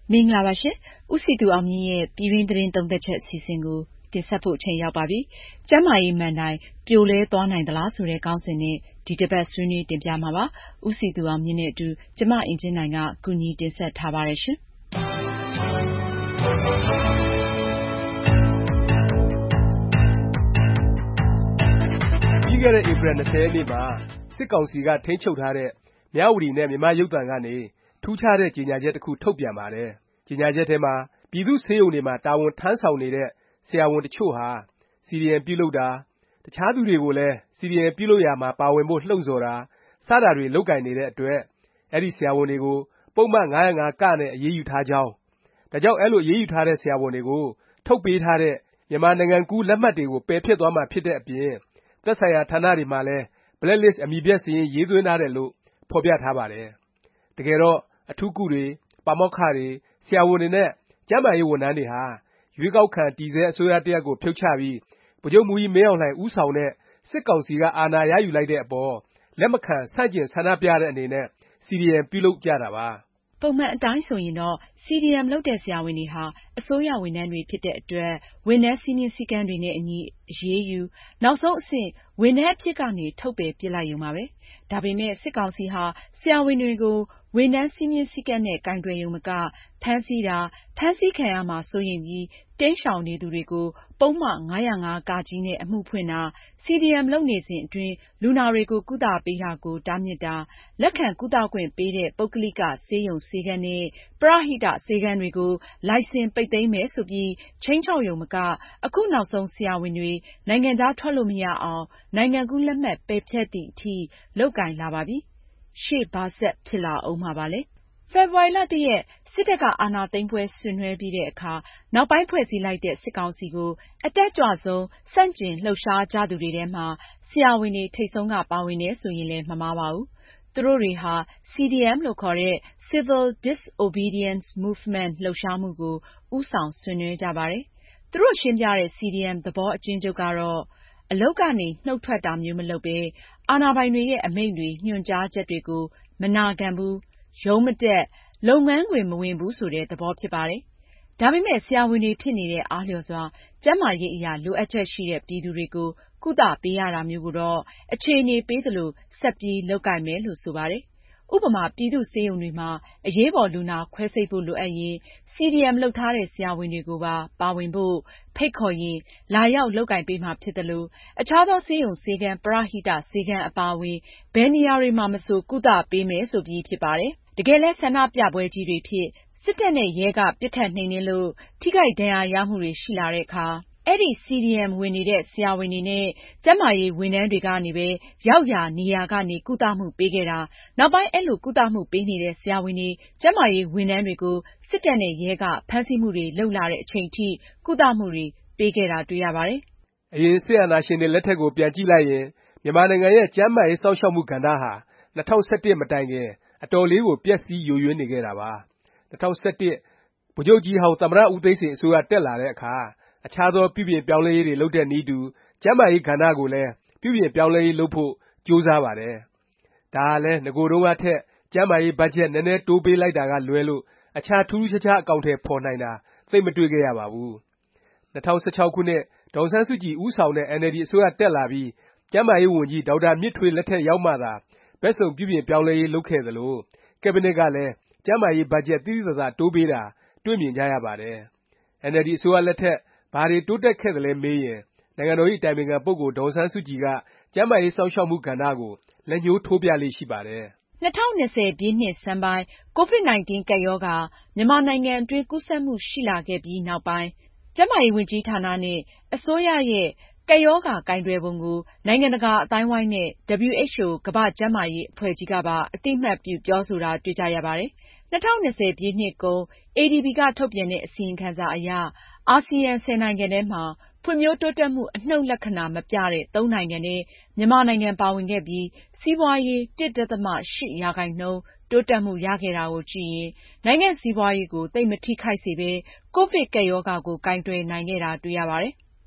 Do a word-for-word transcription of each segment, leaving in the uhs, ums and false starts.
မင်္ဂလာပါရှင်။ဦးစည်သူအောင်မြင့်ရဲ့ပြည်တွင်းသတင်းသုံးသပ်ချက်အစီအစဉ်ကိုတင်ဆက်ဖို့အချိန်ရောက်ပါပြီ။ကျန်းမာရေးမဏ္ဍိုင်ပြိုလဲသွားနိုင်သလားဆိုတဲ့ခေါင်းစဉ်နဲ့ဒီတစ်ပတ်ဆွေးနွေးတင်ပြမှာပါ။ဦးစည်သူအောင်မြင့်နဲ့အတူကျမအင်ကြင်းနိုင်ကကူညီတင်ဆက်ထားပါတယ်ရှင်။ပြီးခဲ့တဲ့ဧပြီလ၂၀ရက်နေ့မှာစစ်ကောင်စီကထိန်းချုပ်ထားတဲ့မြဝတီနဲ့မြန်မာ့ရုပ်သံကနေထူးခြားတဲ့ကြေညာချက်တစ်ခုထုတ်ပြန်ပါတယ်။ကြေညာချက်ထဲမှာပြည်သူ့ဆေးရုံတွေမှာတာဝန်ထမ်းဆောင်နေတဲ့ဆရာဝန်တချို့ဟာ စီဒီအမ် ပြုလုပ်တာ၊တခြားသူတွေကိုလည်း စီဒီအမ် ပြုလုပ်ရာမှာပါဝင်ဖို့လှုံ့ဆော်တာ စတာတွေလုပ်ကိုင်နေတဲ့အတွက် အဲဒီဆရာဝန်တွေကို ပုဒ်မ ၅၀၅(က) နဲ့အရေးယူထားကြောင်း၊ ဒါကြောင့်အဲလိုအရေးယူထားတဲ့ဆရာဝန်တွေကို ထုတ်ပေးထားတဲ့မြန်မာနိုင်ငံကူးလက်မှတ်တွေကိုပယ်ဖျက်သွားမှာဖြစ်တဲ့အပြင် သက်ဆိုင်ရာဌာနတွေမှာလည်း Blacklist အမည်ပျက်စာရင်းရေးသွင်းထားတယ်လို့ဖော်ပြထားပါတယ်။ တကယ်တော့ အထူးကုတွေ၊ ပါမောက္ခတွေ၊ ဆရာဝန်တွေနဲ့ကျန်းမာရေးဝန်ထမ်းတွေဟာ ရွေးကောက်ခံတည်ဆဲအစိုးရတစ်ရပ်ကိုဖြုတ်ချပြီး ဗိုလ်ချုပ်မှူးကြီးမင်းအောင်လှိုင်ဦးဆောင်တဲ့စစ်ကောင်စီကအာဏာရယူလိုက်တဲ့အပေါ်လက်မခံဆန့်ကျင်ဆန္ဒပြတဲ့အနေနဲ့ စီဒီအမ် ပြုလုပ်ကြတာပါ။ပုံမှန်အတိုင်းဆိုရင်တော့ စီဒီအမ် လုပ်တဲ့ဆရာဝန်တွေဟာအစိုးရဝန်ထမ်းတွေဖြစ်တဲ့အတွက်ဝန်ထမ်းစည်းမျဉ်းစည်းကမ်းတွေနဲ့အညီအရေးယူ၊နောက်ဆုံးအဆင့်ဝန်ထမ်းအဖြစ်ကနေထုတ်ပယ်ပစ်လိုက်ရုံပါပဲ။ဒါပေမယ့်စစ်ကောင်စီဟာဆရာဝန်တွေကိုဝန်ထမ်းစည်းမျဉ်းစည်းကမ်းနဲ့ကိုင်တွယ်ရုံမကဖမ်းဆီးတာ၊ဖမ်းဆီးခံရမှာစိုးရိမ်ပြီးတိမ်းရှောင်နေသူတွေကိုပုဒ်မ ၅၀၅(က) နဲ့အမှုဖွင့်တာ၊ စီဒီအမ် လုပ်နေစဉ်အတွင်းလူနာတွေကိုကုသပေးတာကိုတားမြစ်တာ၊ လက်ခံကုသခွင့်ပေးတဲ့ပုဂ္ဂလိကဆေးရုံဆေးခန်းနဲ့ပရဟိတဆေးခန်းတွေကိုလိုင်စင်ပိတ်သိမ်းမယ်ဆိုပြီးခြိမ်းခြောက်ရုံမကအခုနောက်ဆုံးဆရာဝန်တွေနိုင်ငံခြားထွက်လို့မရအောင်နိုင်ငံကူးလက်မှတ်ပယ်ဖျက်သည်အထိလုပ်ကိုင်လာပါပြီ။ရှေ့ဘာဆက်ဖြစ်လာဦးမှာပါလဲ။ဖေဖေါ်ဝါရီလ ၁ ရက်စစ်တပ်ကအာဏာသိမ်းပွဲဆင်နွှဲပြီးတဲ့အခါနောက်ပိုင်းဖွဲ့စည်းလိုက်တဲ့စစ်ကောင်စီကိုအတက်ကြွဆုံးဆန့်ကျင်လှုပ်ရှားကြသူတွေထဲမှာဆရာဝန်တွေထိပ်ဆုံးကပါဝင်တယ်ဆိုရင်လည်းမမှားပါဘူး။သူတို့တွေဟာ စီဒီအမ် လို့ခေါ်တဲ့ Civil Disobedience Movement လှုပ်ရှားမှုကိုဦးဆောင်ဆင်နွှဲကြပါတယ်။သူတို့ရှင်းပြတဲ့ စီဒီအမ် သဘောအကျဉ်းချုပ်ကတော့အလုပ်ကနေနှုတ်ထွက်တာမျိုးမလုပ်ပဲအာဏာပိုင်တွေရဲ့အမိန့်တွေညွှန်ကြားချက်တွေကိုမနာခံဘူး၊ရုံးမတက်၊လုပ်ငန်းခွင်မဝင်ဘူးဆိုတဲ့သဘောဖြစ်ပါတယ်။ဒါပေမယ့်ဆရာဝန်တွေဖြစ်နေတဲ့အားလျော်စွာကျန်းမာရေးအရလိုအပ်ချက်ရှိတဲ့ပြည်သူတွေကိုကုသပေးရတာမျိုးကိုတော့အခြေအနေပေးသလိုဆက်ပြီးလုပ်ကိုင်မယ်လို့ဆိုပါတယ်။ဥပမာပြည်သူ့ဆေးရုံတွေမှာအရေးပေါ်လူနာခွဲစိတ်ဖို့လိုအပ်ရင်စီဒီအမ် လုပ်ထားတဲ့ဆရာဝန်တွေကိုပါပါဝင်ဖို့ဖိတ်ခေါ်ရင်လာရောက်လုပ်ကိုင်ပေးမှာဖြစ်သလိုအခြားသောဆေးရုံဆေးခန်းပရဟိတဆေးခန်းအပါအဝင်ဘယ်နေရာတွေမှာမဆိုကုသပေးမယ်ဆိုပြီးဖြစ်ပါတယ်။တကယ်လည်းဆန္ဒပြပွဲကြီးတွေဖြစ်စစ်တပ်နဲ့ရဲကပစ်ခတ်နှိမ်နင်းလို့ထိခိုက်ဒဏ်ရာရမှုတွေရှိလာတဲ့အခါအဲဒီ စီဒီအမ် ဝင်နေတဲ့ဆရာဝန်တွေနဲ့ကျန်းမာရေးဝန်ထမ်းတွေကနေပဲရောက်ရာနေရာကနေကုသမှုပေးခဲ့တာနောက်ပိုင်းအဲလိုကုသမှုပေးနေတဲ့ဆရာဝန်တွေကျန်းမာရေးဝန်ထမ်းတွေကိုစစ်တပ်နဲ့ရဲကဖမ်းဆီးမှုတွေလုပ်လာတဲ့အချိန်ထိကုသမှုတွေပေးခဲ့တာတွေ့ရပါတယ်။အရင်စစ်အာဏာရှင်တွေလက်ထက်ကိုပြန်ကြည့်လိုက်ရင်မြန်မာနိုင်ငံရဲ့ကျန်းမာရေးစောင့်ရှောက်မှုကဏ္ဍဟာ၂၀၁၁မတိုင်ခင်အတော်လေးကိုပျက်စီးယိုယွင်းနေခဲ့တာပါ။၂၀၁၁ဗိုလ်ချုပ်ကြီးဟောင်းသမ္မတဦးသိန်းစိန်အစိုးရတက်လာတဲ့အခါအခြားသောပြုပြင်ပြောင်းလဲရေးတွေလုပ်တဲ့နည်းတူကျန်းမာရေးကဏ္ဍကိုလည်းပြုပြင်ပြောင်းလဲရေးလုပ်ဖို့ကြိုးစားပါတယ်။ဒါဟာလည်းနဂိုတုန်းကထက်ကျန်းမာရေးဘတ်ဂျက်နည်းနည်းတိုးပေးလိုက်တာကလွဲလို့အခြားထူးထူးခြားခြားအကောင်အထည်ဖော်နိုင်တာသိပ်မတွေ့ခဲ့ရပါဘူး။၂၀၁၆ခုနှစ်ဒေါ်အောင်ဆန်းစုကြည်ဦးဆောင်တဲ့အင်န်အယ်လ်ဒီအစိုးရတက်လာပြီးကျန်းမာရေးဝန်ကြီးဒေါက်တာမြင့်ထွေးလက်ထက်ရောက်မှသာဘက်စုံပြုပြင်ပြောင်းလဲရေးလုပ်ခဲ့သလိုကက်ဘိနက် ကလည်းကျန်းမာရေးဘတ်ဂျက်သိသိသာသာတိုးပေးတာတွေ့မြင်ကြရပါတယ်။ အင်န်အယ်လ်ဒီအစိုးရလက်ထက်ဘာတွေတိုးတက်ခဲ့သလဲမေးရင်နိုင်ငံတော်ဇ။်အတိုင်ပင်ခံပုဂ္ဂိုလ်ဒေါ်အောင်ဆန်းစုကြည်ကကျန်းမာရေးစောင့်ရှောက်မှုကဏ္ဍကိုလက်ညှိုးထိုးပြလေ့ရှိပါတယ်။၂၀၂၀ပြည့်နှစ်ဆန်းပိုင်းကိုဗစ်-၁၉ ကပ်ရောဂါမြန်မာနိုင်ငံအတွင်းကူးစက်မှုရှိလာခဲ့ပြီးနောက်ပိုင်းကျန်းမာရေးဝန်ကြီးဌာနနဲ့အစိုးရရဲ့ကပ်ရောဂါကိုင်တွယ်ပုံကိုနိုင်ငံတကာအသိုင်းအဝိုင်းနဲ့ ဒဗလျူအိတ်အို ကမ္ဘာ့ကျန်းမာရေးအဖွဲ့ကြီးကပါအသိအမှတ်ပြုပြောဆိုတာတွေ့ကြရပါတယ်။၂၀၂၀ပြည့်နှစ်ကုန်အေဒီဘီ ကထုတ်ပြန်တဲ့အစီရင်ခံစာအရအာဆီယံဆယ်နိုင်ငံထဲမှာဖွံ့ဖြိုးတိုးတက်မှုအနှုတ်လက္ခဏာမပြတဲ့သုံးနိုင်ငံထဲမြန်မာနိုင်ငံပါဝင်ခဲ့ပြီးစီးပွားရေး တစ် ဒသမ ရှစ် ရာခိုင်နှုန်းတိုးတက်မှုရခဲ့တာကိုကြည့်ရင်နိုင်ငံ့စီးပွားရေးကိုသိပ်မထိခိုက်စေပဲကိုဗစ်ကပ်ရောဂါကိုကိုင်တွယ်နိုင်ခဲ့တာတွေ့ရပါတယ်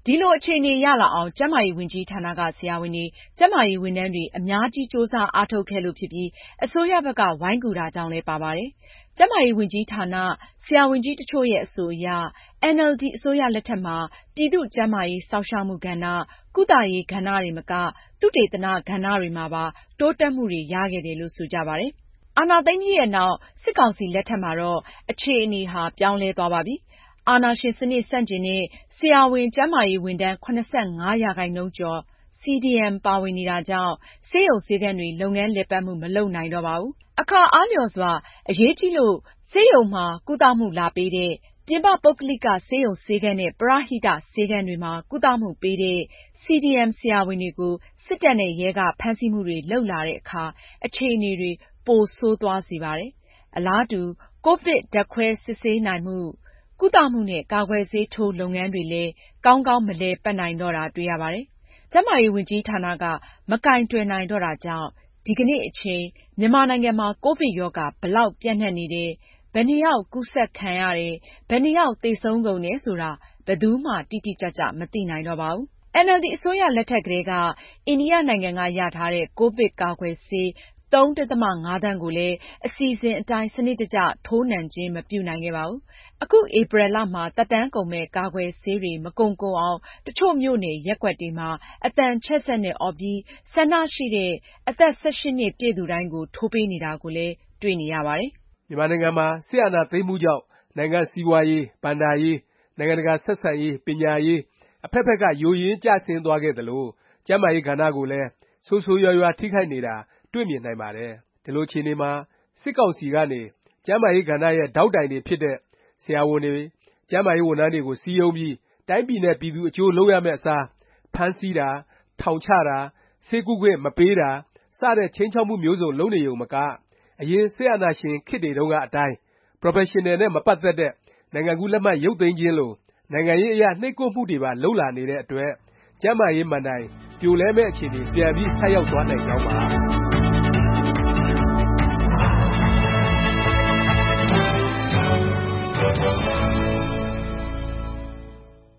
ဒီလိုအခြေအနေရလာအောင်ကျန်းမာရေးဝန်ကြီးဌာနကဆရာဝန်တွေ၊ကျန်းမာရေးဝန်ထမ်းတွေအများကြီးကြိုးစားအားထုတ်ခဲ့လို့ဖြစ်ပြီးအစိုးရဘက်ကဝိုင်းကူတာကြောင့်လည်းပါပါတယ်။ကျန်းမာရေးဝန်ကြီးဌာနဆရာဝန်ကြီးတချို့ရဲ့အဆိုအရအင်န်အယ်လ်ဒီအစိုးရလက်ထက်မှာပြည်သူ့ကျန်းမာရေးစောင့်ရှောက်မှုကဏ္ဍ၊ကုသရေးကဏ္ဍတွေမကသုတေသနကဏ္ဍတွေမှာပါတိုးတက်မှုတွေရခဲ့တယ်လို့ဆိုကြပါတယ်။အာဏာသိမ်းပြီးရဲ့နောက်စစ်ကောင်စီလက်ထက်မှာတော့အခြေအနေဟာပြောင်းလဲသွားပါပြီ။အာဏာရှင်စနစ်ဆန့်ကျင်တဲ့ဆရာဝန်ကျန်းမာရေးဝန်ထမ်း၇၅ရာခိုင်နှုန်းကျော် စီ ဒီ အမ် ပါဝင်နေတာကြောင့်ဆေးရုံဆေးခန်းတွေလုပ်ငန်းလည်ပတ်မှုမလုပ်နိုင်တော့ပါဘူး။အခါအားလျော်စွာအရေးကြီးလို့ဆေးရုံမှာကုသမှုလာပေးတဲ့ပြင်ပပုဂ္ဂလိကဆေးရုံဆေးခန်းနဲ့ပရဟိတဆေးခန်းတွေမှာကုသမှုပေးတဲ့ စီ ဒီ အမ် ဆရာဝန်တွေကိုစစ်တပ်နဲ့ရဲကဖမ်းဆီးမှုတွေလုပ်လာတဲ့အခါအခြေအနေတွေပိုဆိုးသွားစေပါတယ်။အလားတူကိုဗစ်ဓာတ်ခွဲစစ်ဆေးနိုင်မှုကုသမှုနဲ့ကာကွယ်ဆေးထိုးလုပ်ငန်းတွေလည်းကောင်းကောင်းမလည်ပတ်နိုင်တော့တာတွေ့ရပါတယ်။ကျန်းမာရေးဝန်ကြီးဌာနကမကိုင်တွယ်နိုင်တော့တာကြောင့်ဒီကနေ့အချိန်မြန်မာနိုင်ငံမှာကိုဗစ်ရောဂါဘယ်လောက်ပြန့်နှံ့နေတယ်၊ဘယ်နှစ်ယောက်ကူးစက်ခံရတယ်၊ဘယ်နှစ်ယောက်သေဆုံးကုန်တယ်ဆိုတာဘယ်သူမှတိတိကျကျမသိနိုင်တော့ပါဘူး။အင်န်အယ်လ်ဒီအစိုးရလက်ထက်ကတည်းကအိန္ဒိယနိုင်ငံကရထားတဲ့ကိုဗစ်ကာကွယ်ဆေး၃.၅ သန်းကိုလည်းအစီအစဉ်အတိုင်းစနစ်တကျထိုးနှံခြင်းမပြုနိုင်ခဲ့ပါဘူး။အခုဧပြီလမှာသက်တမ်းကုန်မယ့်ကာကွယ်ဆေးတွေမကုန်ကုန်အောင်တချို့မြို့နယ်ရပ်ကွက်တွေမှာအသံချဲ့စက်နဲ့အော်ပြီးဆန္ဒရှိတဲ့အသက်၁၈နှစ်ပြည့်သူတိုင်းကိုထိုးပေးနေတာကိုလည်းတွေ့နေရပါတယ်။မြန်မာနိုင်ငံမှာစစ်အာဏာသိမ်းမှုကြောင့်နိုင်ငံစီးပွားရေး၊ဘဏ္ဍာရေး၊နိုင်ငံတကာဆက်ဆံရေး၊ပညာရေးအဖက်ဖက်ကယိုယွင်းကျဆင်းသွားခဲ့သလိုကျန်းမာရေးကဏ္ဍကိုလည်းဆိုးဆိုးရွားရွားထိခိုက်နေတာတွေ့မြင်နိုင်ပါတယ်။ဒီလိုအခြေအနေမှာစစ်ကောင်စီကနေကျန်းမာရေးကဏ္ဍရဲ့ဒေါက်တိုင်တွေဖြစ်တဲ့ဆရာဝန်တွေ၊ကျန်းမာရေးဝန်ထမ်းတွေကိုစည်းရုံးပြီးတိုင်းပြည်နဲ့ပြည်သူအကျိုးလုပ်ရမယ့်အစားဖမ်းဆီးတာ၊ထောင်ချတာ၊ဆေးကုခွင့်မပေးတာစတဲ့ခြိမ်းခြောက်မှုမျိုးစုံလုပ်နေရုံမကအရင်စစ်အာဏာရှင်ခေတ်တွေတုန်းကအတိုင်း ပရော်ဖက်ရှင်နယ်နဲ့မပတ်သက်တဲ့နိုင်ငံကူးလက်မှတ်ရုပ်သိမ်းခြင်းလိုနိုင်ငံရေးအရနှိပ်ကွပ်မှုတွေပါလုပ်လာနေတဲ့အတွက်ကျန်းမာရေးမဏ္ဍိုင်ပြိုလဲမယ့်အခြေအနေပြန်ပြီးဆိုက်ရောက်သွားနိုင်ကြောင်းပါ